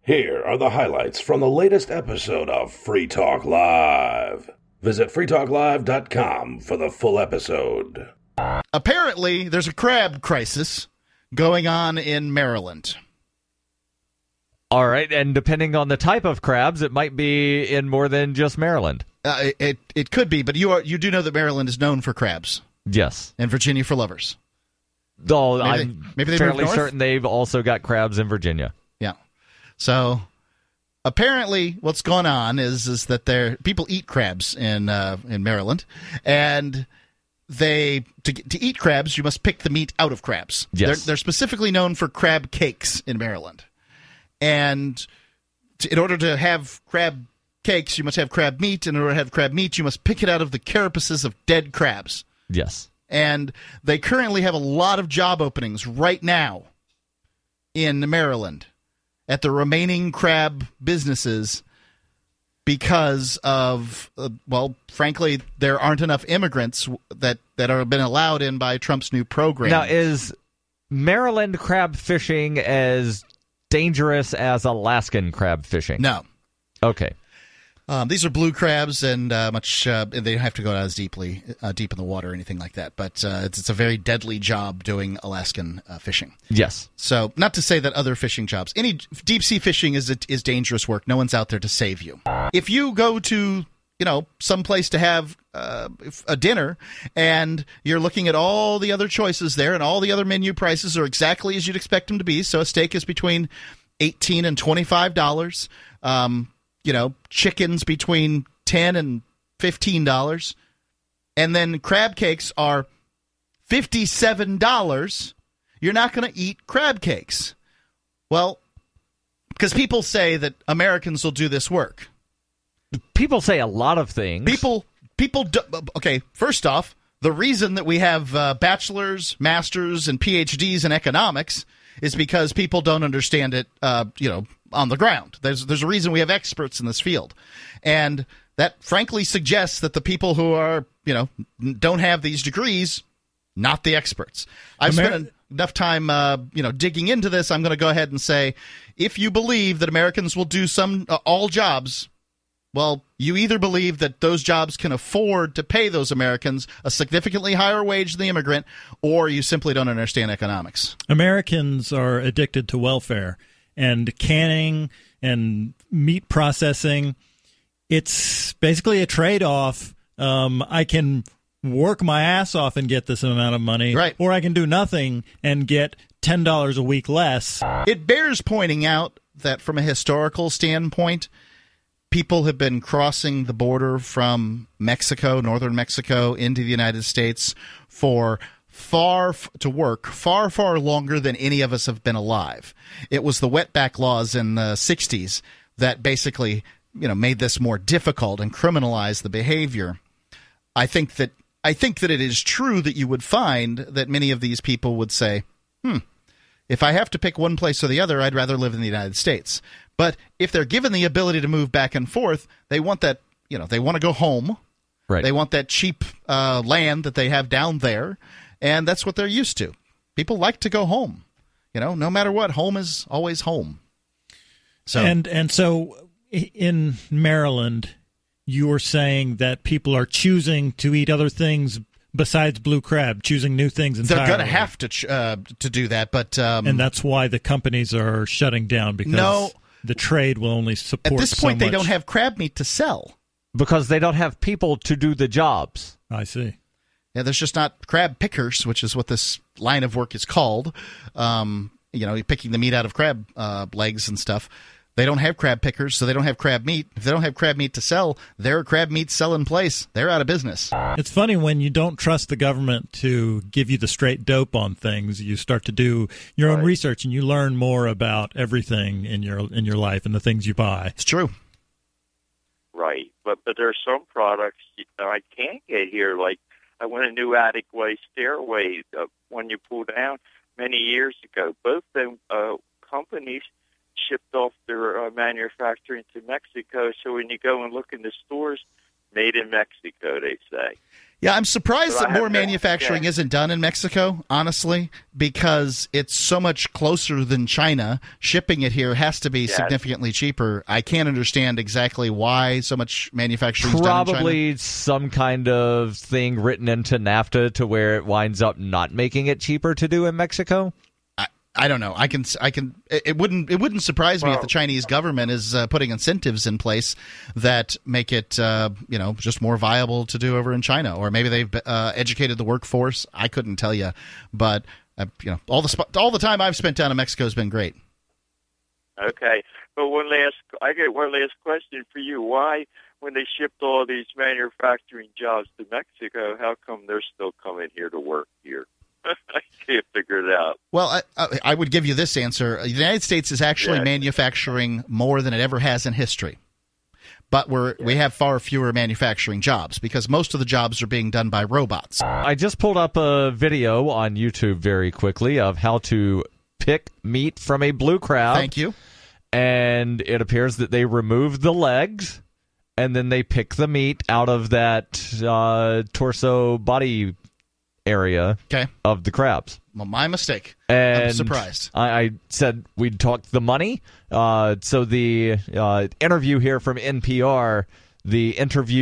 Here are the highlights from the latest episode of Free Talk Live. Visit freetalklive.com for the full episode. Apparently, there's a crab crisis going on in Maryland. All right, and depending on the type of crabs, it might be in more than just Maryland. It could be, but you do know that Maryland is known for crabs. Yes. And Virginia for lovers. Though maybe I'm they fairly moved north? certain they've also got crabs in Virginia. Yeah. So apparently, what's going on is that people eat crabs in Maryland, and to eat crabs, you must pick the meat out of crabs. Yes. They're specifically known for crab cakes in Maryland, and in order to have crab cakes, you must have crab meat, and in order to have crab meat, you must pick it out of the carapaces of dead crabs. Yes. And they currently have a lot of job openings right now in Maryland at the remaining crab businesses because of, frankly, there aren't enough immigrants that have been allowed in by Trump's new program. Now, is Maryland crab fishing as dangerous as Alaskan crab fishing? No. Okay. These are blue crabs, and they don't have to go out as deep in the water or anything like that. But it's a very deadly job doing Alaskan fishing. Yes. So, not to say that other fishing jobs, any deep sea fishing is dangerous work. No one's out there to save you. If you go to some place to have a dinner, and you're looking at all the other choices there, and all the other menu prices are exactly as you'd expect them to be. So, a steak is between $18 and $25. Chickens between $10 and $15, and then crab cakes are $57, you're not going to eat crab cakes. Well, because people say that Americans will do this work. People say a lot of things. People do, okay, first off, the reason that we have bachelors, masters, and PhDs in economics is because people don't understand it, on the ground. There's a reason we have experts in this field. And that frankly suggests that the people who are, don't have these degrees, not the experts. I've spent enough time, digging into this. I'm going to go ahead and say, if you believe that Americans will do all jobs, well, you either believe that those jobs can afford to pay those Americans a significantly higher wage than the immigrant, or you simply don't understand economics. Americans are addicted to welfare, and canning and meat processing, it's basically a trade-off. I can work my ass off and get this amount of money, right, or I can do nothing and get $10 a week less. It bears pointing out that from a historical standpoint, people have been crossing the border from Mexico, northern Mexico, into the United States for far longer than any of us have been alive. It was the wetback laws in the 60s that basically, made this more difficult and criminalized the behavior. I think that it is true that you would find that many of these people would say, if I have to pick one place or the other, I'd rather live in the United States. But if they're given the ability to move back and forth, they want that, they want to go home. Right. They want that cheap land that they have down there, and that's what they're used to. People like to go home. No matter what, home is always home. So and so in Maryland, you were saying that people are choosing to eat other things besides blue crab, choosing new things entirely. They're going to have to do that, but and that's why the companies are shutting down, because the trade will only support. At this point, so they much. don't have crab meat to sell because they don't have people to do the jobs. I see. Yeah, there's just not crab pickers, which is what this line of work is called. Picking the meat out of crab legs and stuff. They don't have crab pickers, so they don't have crab meat. If they don't have crab meat to sell, their crab meat sell in place. They're out of business. It's funny when you don't trust the government to give you the straight dope on things. You start to do your own research, and you learn more about everything in your life and the things you buy. It's true. Right, but there's some products I can't get here. Like I went a new attic way stairway when you pull down many years ago. Both them companies shipped off their manufacturing to Mexico. So when you go and look in the stores, made in Mexico, they say. Yeah, I'm surprised But I that more have no- manufacturing yeah. isn't done in Mexico, honestly, because it's so much closer than China. Shipping it here has to be Yes. significantly cheaper. I can't understand exactly why so much manufacturing is done in China. Probably some kind of thing written into NAFTA to where it winds up not making it cheaper to do in Mexico. I don't know. It wouldn't surprise me if the Chinese government is putting incentives in place that make it just more viable to do over in China, or maybe they've educated the workforce. I couldn't tell you, but all the time I've spent down in Mexico has been great. Okay, but I get one last question for you. Why, when they shipped all these manufacturing jobs to Mexico, how come they're still coming here to work here? I can't figure it out. Well, I would give you this answer. The United States is actually manufacturing more than it ever has in history. But we have far fewer manufacturing jobs because most of the jobs are being done by robots. I just pulled up a video on YouTube very quickly of how to pick meat from a blue crab. Thank you. And it appears that they remove the legs and then they pick the meat out of that torso body area of the crabs. Well, my mistake. And I'm surprised. I said we'd talk the money. So the interview here from NPR, the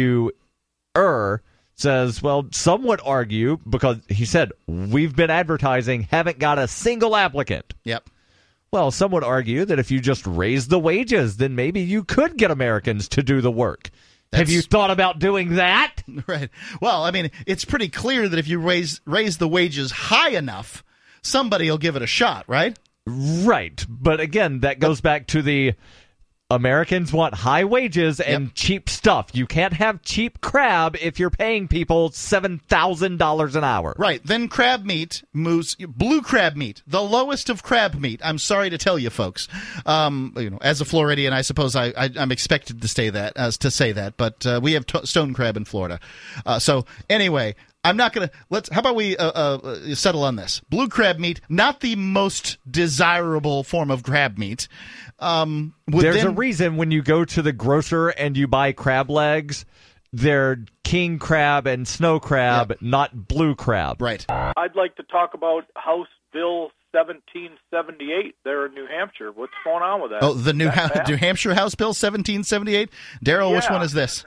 interviewer says, well, some would argue, because he said, we've been advertising, haven't got a single applicant. Yep. Well, some would argue that if you just raise the wages, then maybe you could get Americans to do the work. Have you thought about doing that? Right. Well, I mean, it's pretty clear that if you raise the wages high enough, somebody will give it a shot, right? Right. But again, that goes back to the Americans want high wages and cheap stuff. You can't have cheap crab if you're paying people $7,000 an hour. Right. Then crab meat moves, blue crab meat, the lowest of crab meat. I'm sorry to tell you, folks. As a Floridian, I suppose I'm expected to say that, but we have stone crab in Florida. So anyway, I'm not going to how about we settle on this? Blue crab meat, not the most desirable form of crab meat. There's a reason when you go to the grocer and you buy crab legs, they're king crab and snow crab, not blue crab. Right. I'd like to talk about House Bill 1778 there in New Hampshire. What's going on with that? Oh, the New Hampshire House Bill 1778? Daryl, which one is this?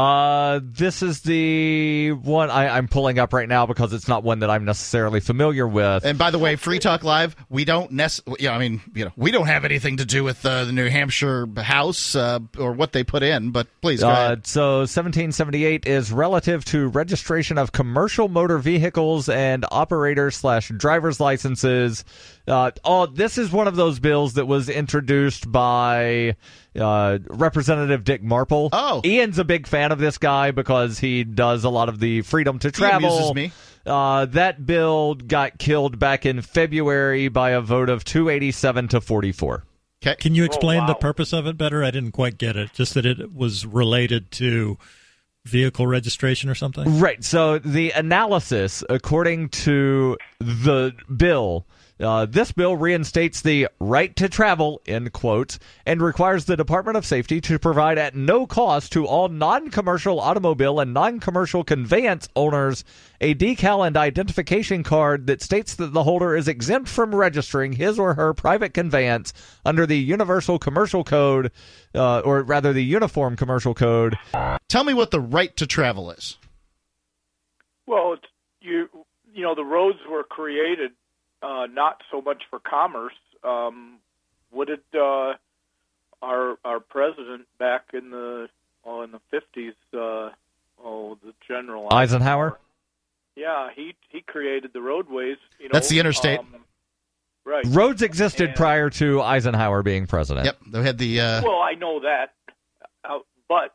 This is the one I'm pulling up right now because it's not one that I'm necessarily familiar with. And by the way, Free Talk Live, we don't we don't have anything to do with the New Hampshire House or what they put in, but please go ahead. So 1778 is relative to registration of commercial motor vehicles and operator/driver's licenses. This is one of those bills that was introduced by Representative Dick Marple. Oh. Ian's a big fan of this guy because he does a lot of the freedom to travel. He amuses me. That bill got killed back in February by a vote of 287 to 44. Okay. Can you explain the purpose of it better? I didn't quite get it. Just that it was related to vehicle registration or something? Right. So the analysis, according to the bill, this bill reinstates the right to travel, end quote, and requires the Department of Safety to provide at no cost to all non-commercial automobile and non-commercial conveyance owners a decal and identification card that states that the holder is exempt from registering his or her private conveyance under the Universal Commercial Code, or rather the Uniform Commercial Code. Tell me what the right to travel is. Well, the roads were created not so much for commerce. What did our president back in the 50s, the General Eisenhower? Yeah, he created the roadways. That's the interstate. Right. Roads existed prior to Eisenhower being president. Yep, they had the. Well, I know that, but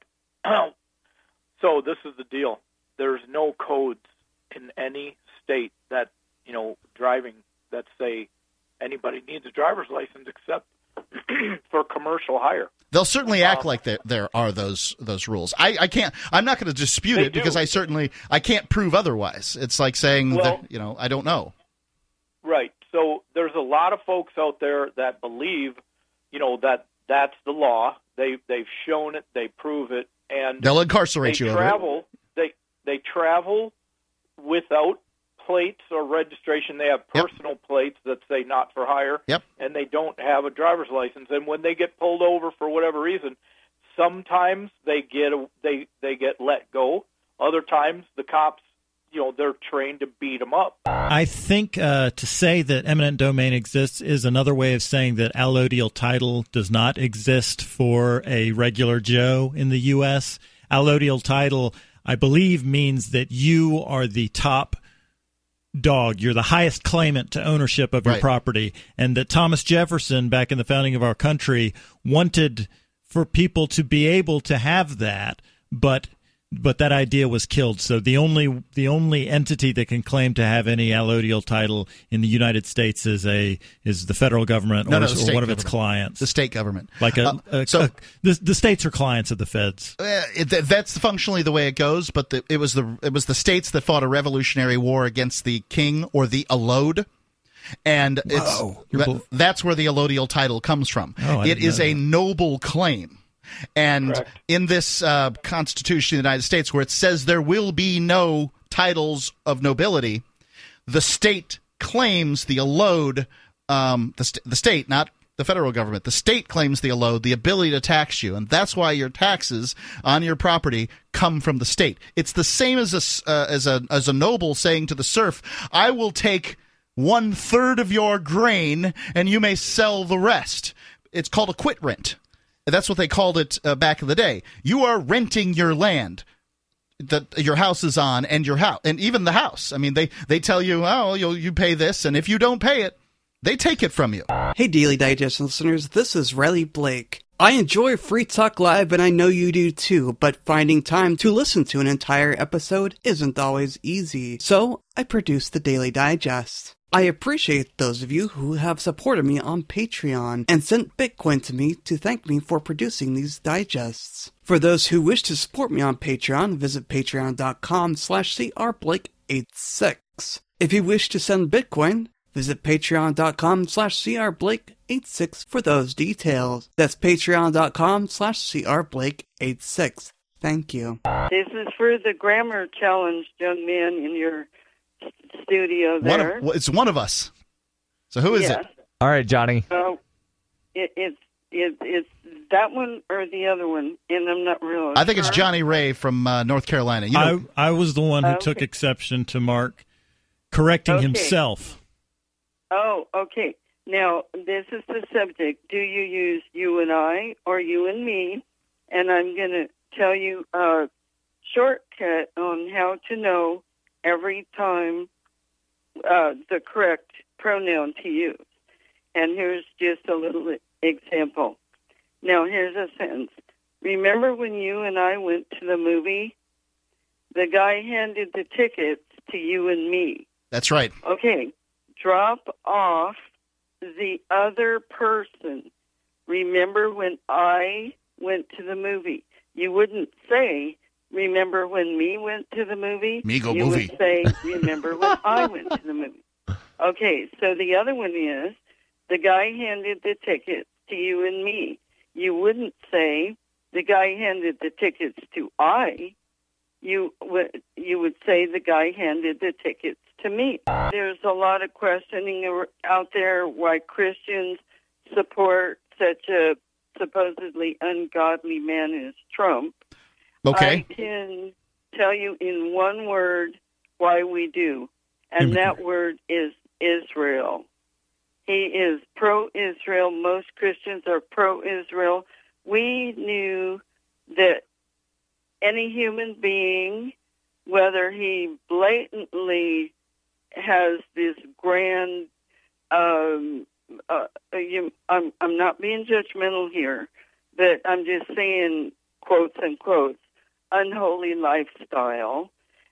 so this is the deal. There's no codes in any state that driving that say anybody needs a driver's license except for commercial hire. They'll certainly act like there are those rules. I can't. I'm not going to dispute it because I can't prove otherwise. It's like saying that I don't know. Right. So there's a lot of folks out there that believe, that that's the law. They've shown it. They prove it, and they'll incarcerate you. Travel. They travel without plates or registration. They have personal plates that say not for hire, and they don't have a driver's license. And when they get pulled over for whatever reason, sometimes they get let go. Other times the cops, they're trained to beat them up. I think to say that eminent domain exists is another way of saying that allodial title does not exist for a regular Joe in the U.S. Allodial title, I believe, means that you are the top dog. You're the highest claimant to ownership of your property. And that Thomas Jefferson, back in the founding of our country, wanted for people to be able to have that, but that idea was killed. So the only entity that can claim to have any allodial title in the United States is the federal government or one of its clients, the state government. Like the states are clients of the feds. That's functionally the way it goes. But it was the states that fought a revolutionary war against the king or the allode. And that's where the allodial title comes from. It is a noble claim. And in this Constitution of the United States, where it says there will be no titles of nobility, the state claims the allode, the state, not the federal government. The state claims the allode, the ability to tax you, and that's why your taxes on your property come from the state. It's the same as a noble saying to the serf, "I will take 1/3 of your grain, and you may sell the rest." It's called a quit rent. That's what they called it back in the day. You are renting your land that your house is on, and your house, and even the house. I mean, they tell you, you pay this, and if you don't pay it, they take it from you. Hey, Daily Digest listeners, this is Riley Blake. I enjoy Free Talk Live, and I know you do too, but finding time to listen to an entire episode isn't always easy. So I produce the Daily Digest. I appreciate those of you who have supported me on Patreon and sent Bitcoin to me to thank me for producing these digests. For those who wish to support me on Patreon, visit patreon.com/crblake86. If you wish to send Bitcoin, visit patreon.com/crblake86 for those details. That's patreon.com/crblake86. Thank you. This is for the grammar challenged young man in your studio there. It's one of us. So who is it? All right, Johnny. It's that one or the other one, and I'm not really I think it's Johnny Ray from North Carolina. I was the one who took exception to Mark correcting himself. Oh, okay. Now, this is the subject. Do you use you and I or you and me? And I'm going to tell you a shortcut on how to know every time the correct pronoun to use. And here's just a little example. Now, here's a sentence. Remember when you and I went to the movie? The guy handed the tickets to you and me. That's right. Okay. Drop off the other person. Remember when I went to the movie? You wouldn't say, remember when me went to the movie? Me go you movie. You would say, remember when I went to the movie. Okay, so the other one is, the guy handed the tickets to you and me. You wouldn't say, the guy handed the tickets to I. You would say, the guy handed the tickets to me. There's a lot of questioning out there why Christians support such a supposedly ungodly man as Trump. Okay. I can tell you in one word why we do, and that word is Israel. He is pro-Israel. Most Christians are pro-Israel. We knew that any human being, whether he blatantly has this grand, I'm not being judgmental here, but I'm just saying, quotes unquote, unholy lifestyle.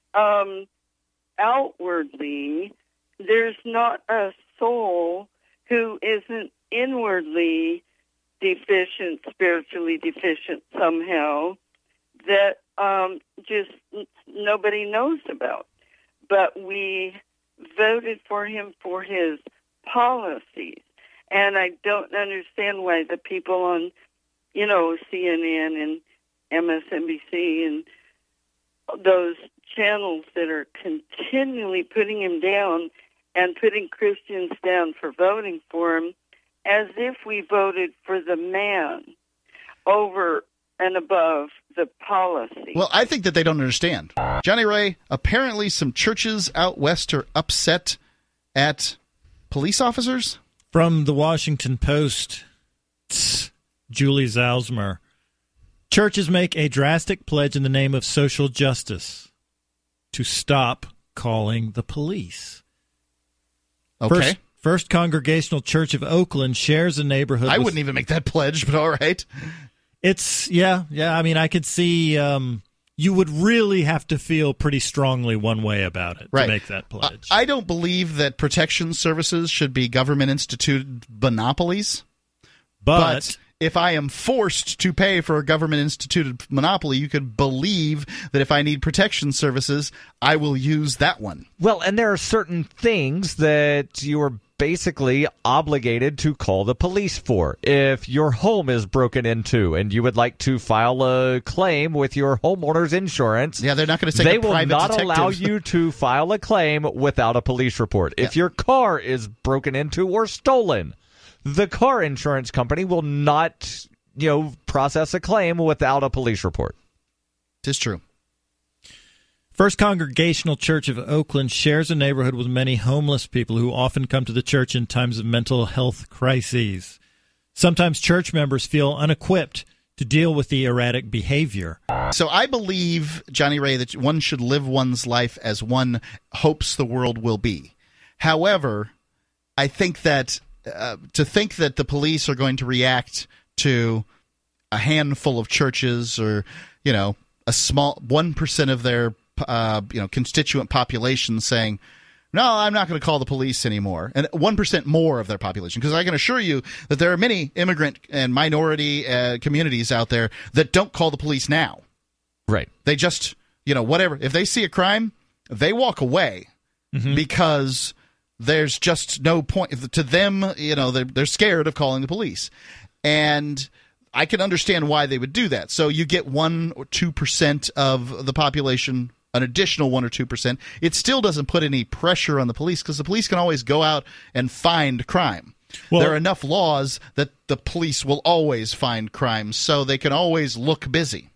Outwardly, there's not a soul who isn't inwardly deficient, spiritually deficient somehow, that just nobody knows about. But we voted for him for his policies. And I don't understand why the people on, CNN and MSNBC and those channels that are continually putting him down and putting Christians down for voting for him, as if we voted for the man over and above the policy. Well, I think that they don't understand. Johnny Ray, apparently some churches out west are upset at police officers? From the Washington Post, Julie Zalzmer. Churches make a drastic pledge in the name of social justice to stop calling the police. Okay. First Congregational Church of Oakland shares a neighborhood. I wouldn't even make that pledge, but all right. It's, yeah. I mean, I could see you would really have to feel pretty strongly one way about it to make that pledge. I don't believe that protection services should be government-instituted monopolies. But if I am forced to pay for a government-instituted monopoly, you could believe that if I need protection services, I will use that one. Well, and there are certain things that you are basically obligated to call the police for. If your home is broken into and you would like to file a claim with your homeowner's insurance, yeah, they're not going to say they will not allow you to file a claim without a police report. If your car is broken into or stolen, the car insurance company will not, process a claim without a police report. Tis true. First Congregational Church of Oakland shares a neighborhood with many homeless people who often come to the church in times of mental health crises. Sometimes church members feel unequipped to deal with the erratic behavior. So I believe, Johnny Ray, that one should live one's life as one hopes the world will be. However, I think that to think that the police are going to react to a handful of churches or, a small 1% of their constituent population saying, no, I'm not going to call the police anymore, and 1% more of their population, because I can assure you that there are many immigrant and minority communities out there that don't call the police now. Right. They just, whatever. If they see a crime, they walk away because there's just no point to them. They're scared of calling the police, and I can understand why they would do that. So you get 1 or 2% of the population, an additional 1 or 2%. It still doesn't put any pressure on the police because the police can always go out and find crime. Well, there are enough laws that the police will always find crimes, so they can always look busy.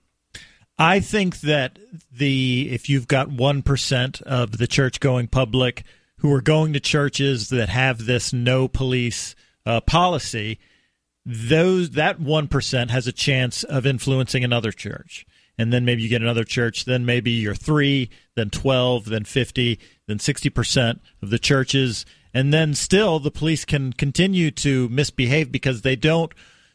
I think that if you've got 1% of the church going public who are going to churches that have this no police policy, that 1% has a chance of influencing another church. And then maybe you get another church, then maybe you're 3, then 12, then 50, then 60% of the churches. And then still the police can continue to misbehave because they don't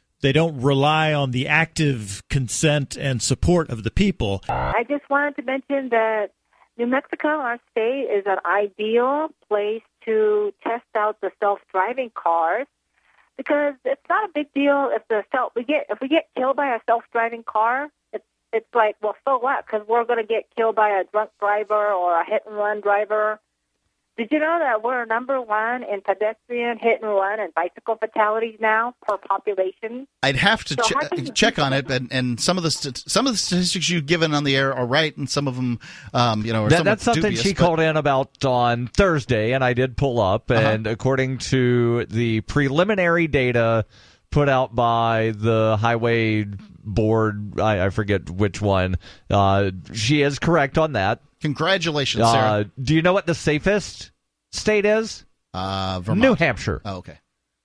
rely on the active consent and support of the people. I just wanted to mention that New Mexico, our state, is an ideal place to test out the self-driving cars. Because it's not a big deal if we get killed by a self-driving car. It's like, well, so what? Because we're going to get killed by a drunk driver or a hit-and-run driver. Did you know that we're number 1 in pedestrian hit-and-run and bicycle fatalities now per population? I'd have to check on it, and some of the statistics you've given on the air are right, and some of them, are that's something dubious, she called in about on Thursday, and I did pull up, and according to the preliminary data put out by the Highway Board, I forget which one, she is correct on that. Congratulations, Sarah. Do you know what the safest state is? Vermont. New Hampshire. Oh, okay.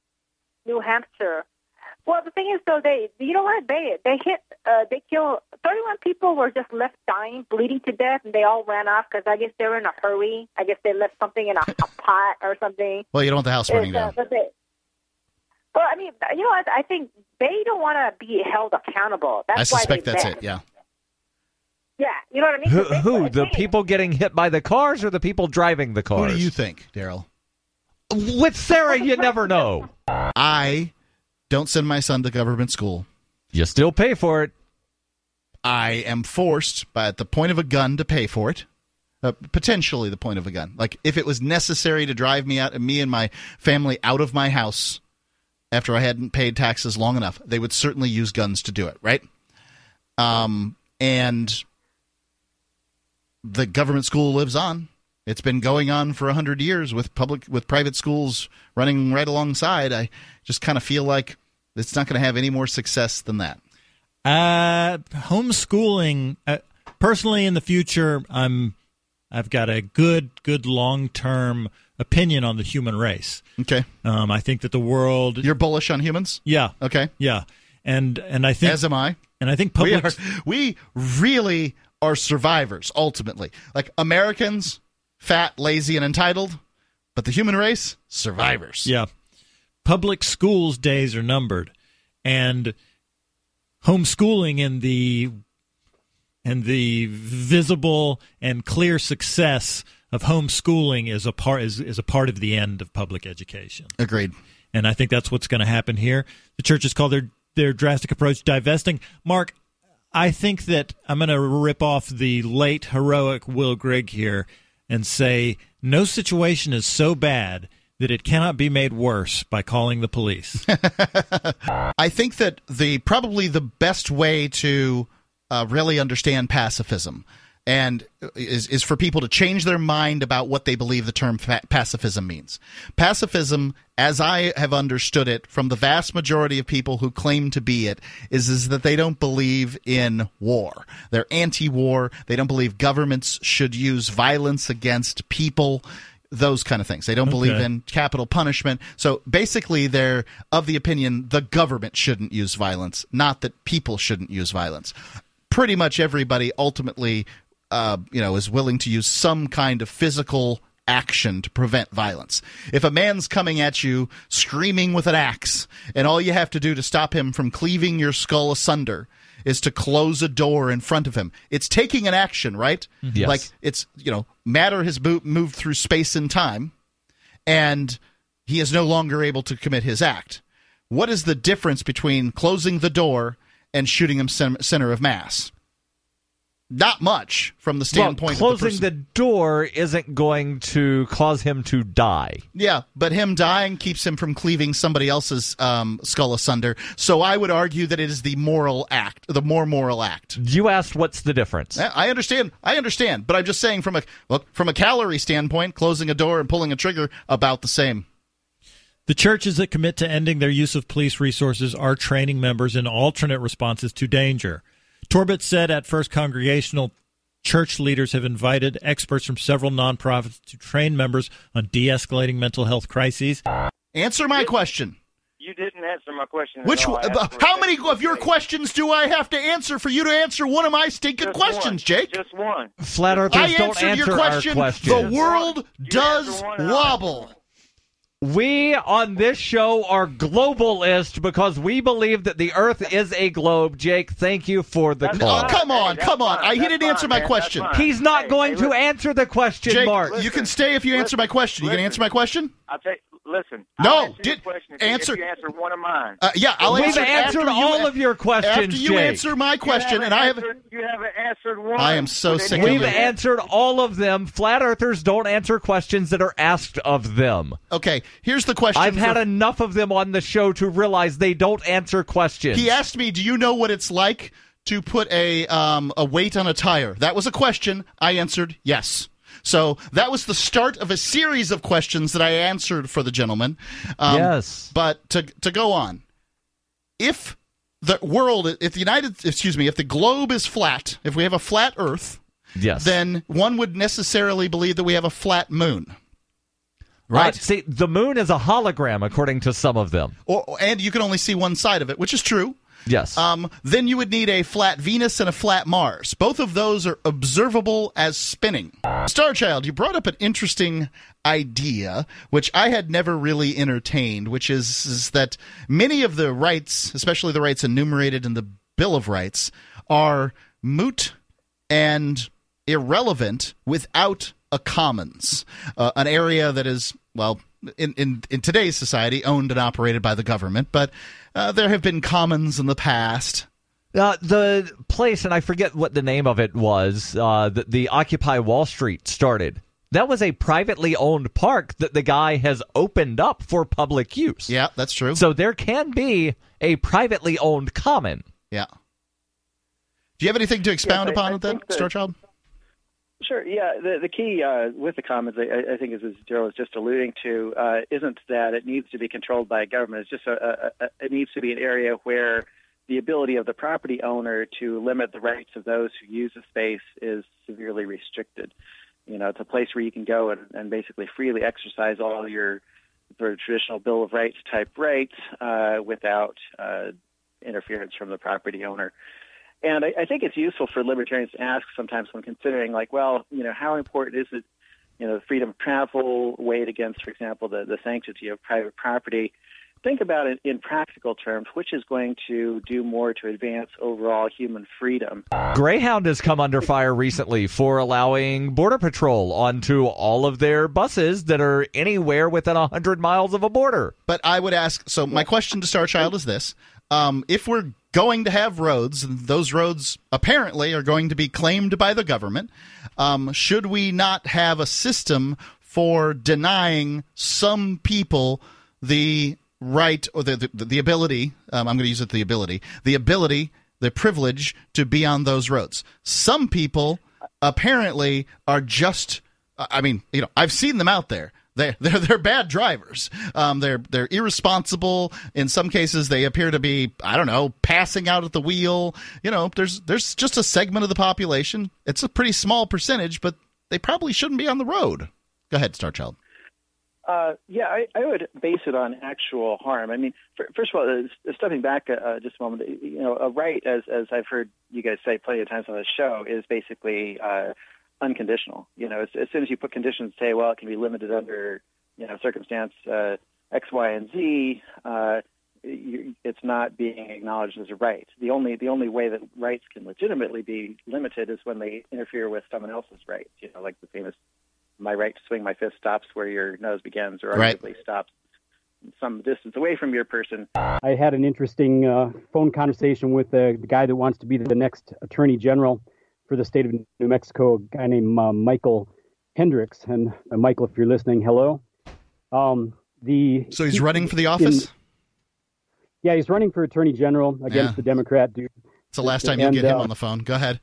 New Hampshire. Well, the thing is, though, they kill 31 people were just left dying, bleeding to death, and they all ran off because I guess they were in a hurry. I guess they left something in a pot or something. Well, you don't want the house burning down. Well, I mean, I think they don't want to be held accountable. I suspect that's it. Yeah. Yeah, you know what I mean? Who? The people getting hit by the cars or the people driving the cars? Who do you think, Daryl? With Sarah, you never know. I don't send my son to government school. You still pay for it. I am forced, at the point of a gun, to pay for it. Potentially the point of a gun. Like, if it was necessary to drive me and my family out of my house after I hadn't paid taxes long enough, they would certainly use guns to do it, right? And the government school lives on. It's been going on for 100 years with private schools running right alongside. I just kind of feel like it's not going to have any more success than that. Homeschooling, personally, in the future, I've got a good long-term opinion on the human race. Okay. I think that the world. You're bullish on humans? Yeah. Okay. Yeah, and I think, as am I. And I think public. We really are survivors ultimately. Like Americans, fat, lazy, and entitled, but the human race, survivors. Yeah. Public schools' days are numbered, and homeschooling and the visible and clear success of homeschooling is a part of the end of public education. Agreed. And I think that's what's going to happen here. The church has called their drastic approach divesting. Mark, I think that I'm going to rip off the late heroic Will Grigg here and say no situation is so bad that it cannot be made worse by calling the police. I think that probably the best way to really understand pacifism and is for people to change their mind about what they believe the term pacifism means. Pacifism, as I have understood it from the vast majority of people who claim to be it, is that they don't believe in war. They're anti-war. They don't believe governments should use violence against people, those kind of things. They don't believe in capital punishment. So basically they're of the opinion the government shouldn't use violence, not that people shouldn't use violence. Pretty much everybody ultimately is willing to use some kind of physical action to prevent violence. If a man's coming at you screaming with an axe, and all you have to do to stop him from cleaving your skull asunder is to close a door in front of him, it's taking an action, right? Yes. Like it's, matter has moved through space and time, and he is no longer able to commit his act. What is the difference between closing the door and shooting him center of mass? Not much from the standpoint of closing the door isn't going to cause him to die. Yeah, but him dying keeps him from cleaving somebody else's skull asunder. So I would argue that it is the more moral act. You asked what's the difference. I understand, but I'm just saying from a calorie standpoint, closing a door and pulling a trigger, about the same. The churches that commit to ending their use of police resources are training members in alternate responses to danger. Torbett said at First Congregational, church leaders have invited experts from several nonprofits to train members on de-escalating mental health crises. Answer my question. You didn't answer my question. How many of your questions do I have to answer for you to answer one of my stinking questions, Jake? Just one. Flat Earthers don't answer your question. Our questions. The world does wobble. We on this show are globalist because we believe that the Earth is a globe. Jake, thank you for the call. Oh, come on. He didn't answer my question. He's not going to answer the question, Jake, Mark. You can stay if you answer my question. You going to answer my question? I'll tell you. Listen. No, answer. If you answer one of mine. Yeah, I'll answer. We've answered all of your questions, after you Jake. answer my question, and I haven't. You haven't answered one. I am so sick of We've you. answered all of them. Flat Earthers don't answer questions that are asked of them. Okay, here's the question. I've had enough of them on the show to realize they don't answer questions. He asked me, "Do you know what it's like to put a weight on a tire?" That was a question. I answered yes. So that was the start of a series of questions that I answered for the gentleman. Yes. But to go on, if the globe is flat, if we have a flat Earth, yes, then one would necessarily believe that we have a flat moon. Right? See, the moon is a hologram, according to some of them. And you can only see one side of it, which is true. Yes. Then you would need a flat Venus and a flat Mars. Both of those are observable as spinning. Starchild, you brought up an interesting idea, which I had never really entertained, which is that many of the rights, especially the rights enumerated in the Bill of Rights, are moot and irrelevant without a commons, an area that is, well, in today's society, owned and operated by the government, but there have been commons in the past. The place, and I forget what the name of it was, that the Occupy Wall Street started. That was a privately owned park that the guy has opened up for public use. Yeah, that's true. So there can be a privately owned common. Yeah. Do you have anything to expound upon with that, Starchild? Sure. Yeah. The key with the commons, I think, as Daryl was just alluding to, isn't that it needs to be controlled by a government. It's just it needs to be an area where the ability of the property owner to limit the rights of those who use the space is severely restricted. It's a place where you can go and basically freely exercise all your sort of traditional Bill of Rights type rights without interference from the property owner. And I think it's useful for libertarians to ask sometimes when considering, how important is it, the freedom of travel weighed against, for example, the sanctity of private property. Think about it in practical terms. Which is going to do more to advance overall human freedom? Greyhound has come under fire recently for allowing Border Patrol onto all of their buses that are anywhere within 100 miles of a border. But I would ask, so my question to Starchild is this. If we're going to have roads, and those roads apparently are going to be claimed by the government, should we not have a system for denying some people the right or the ability, I'm going to use it, the privilege to be on those roads? Some people apparently are just, I've seen them out there. They're bad drivers. They're irresponsible. In some cases, they appear to be, passing out at the wheel. There's just a segment of the population. It's a pretty small percentage, but they probably shouldn't be on the road. Go ahead, Starchild. I would base it on actual harm. First of all, stepping back just a moment, a right, as I've heard you guys say plenty of times on the show, is basically unconditional. As soon as you put conditions, say, well, it can be limited under, circumstance X, Y, and Z, it's not being acknowledged as a right. The only way that rights can legitimately be limited is when they interfere with someone else's rights. Like the famous, my right to swing my fist stops where your nose begins, or arguably stops some distance away from your person. I had an interesting phone conversation with the guy that wants to be the next Attorney General for the state of New Mexico, a guy named Michael Hendricks. And Michael, if you're listening, hello. So he's running for the office? He's running for Attorney General against the Democrat dude. It's the last time you'll get him on the phone. Go ahead.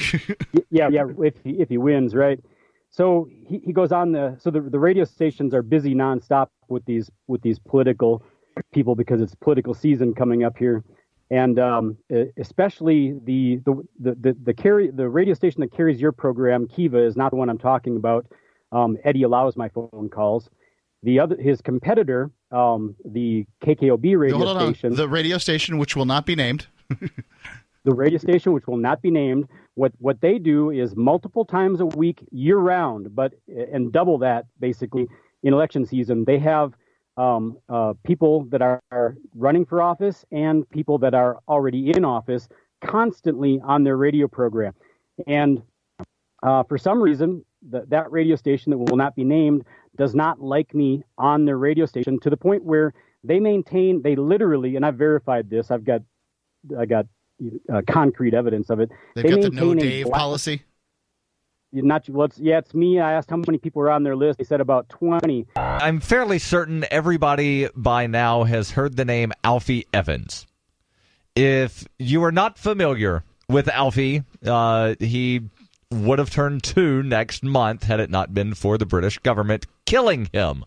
If he wins, right? So he goes on the radio stations are busy nonstop with these political people because it's political season coming up here, and especially the radio station that carries your program, Kiva, is not the one I'm talking about. Eddie allows my phone calls. His competitor, the KKOB radio station, the radio station which will not be named. The radio station, which will not be named, what they do is multiple times a week, year round, and double that basically in election season. They have people that are running for office and people that are already in office constantly on their radio program. And for some reason, that radio station that will not be named does not like me on their radio station, to the point where they literally, and I've verified this, I got concrete evidence of it. They've got the no Dave policy. It's me. I asked how many people were on their list. They said about 20. I'm fairly certain everybody by now has heard the name Alfie Evans. If you are not familiar with Alfie, he would have turned 2 next month had it not been for the British government killing him.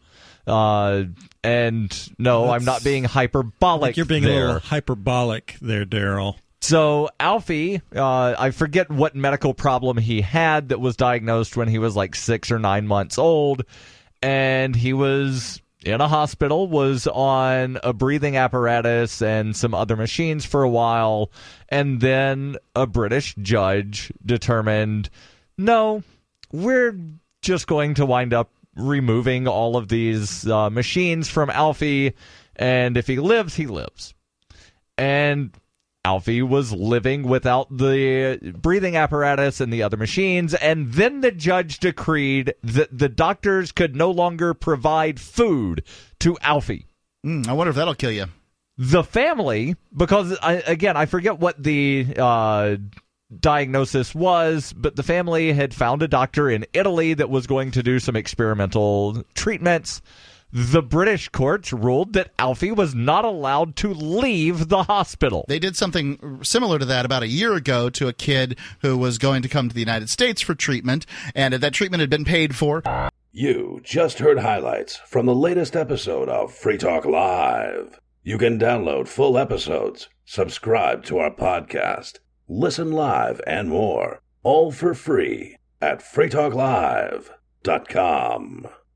And no, I'm not being hyperbolic. You're being there. a little hyperbolic there, Daryl. So Alfie, I forget what medical problem he had that was diagnosed when he was like 6 or 9 months old, and he was in a hospital, was on a breathing apparatus and some other machines for a while, and then a British judge determined, no, we're just going to wind up removing all of these machines from Alfie, and if he lives, he lives. And Alfie was living without the breathing apparatus and the other machines, and then the judge decreed that the doctors could no longer provide food to Alfie. I wonder if that'll kill you. The family, because, I forget what the diagnosis was, but the family had found a doctor in Italy that was going to do some experimental treatments, the British courts ruled that Alfie was not allowed to leave the hospital. They did something similar to that about a year ago to a kid who was going to come to the United States for treatment, and that treatment had been paid for. You just heard highlights from the latest episode of Free Talk Live. You can download full episodes, subscribe to our podcast, listen live, and more, all for free at freetalklive.com.